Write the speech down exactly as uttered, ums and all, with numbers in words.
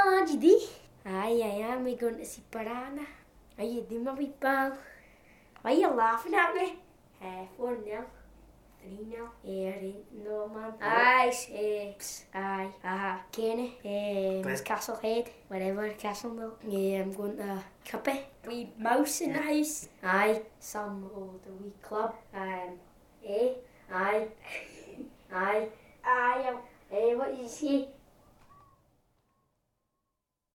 Oh, G D. Aye, I am. We're going to see Piranha. How you doing, my wee pal? Why are you laughing at me? Uh, four nil. three nil. Yeah, right. No, man. Aye, uh, aye, aha. Kenny. Um, Castlehead. Whatever, Castlemill. Yeah, I'm going to Kippy. Wee mouse in the house. Aye. Some of the wee club. Um, eh? Aye. Aye. Aye. Eh, what did you say?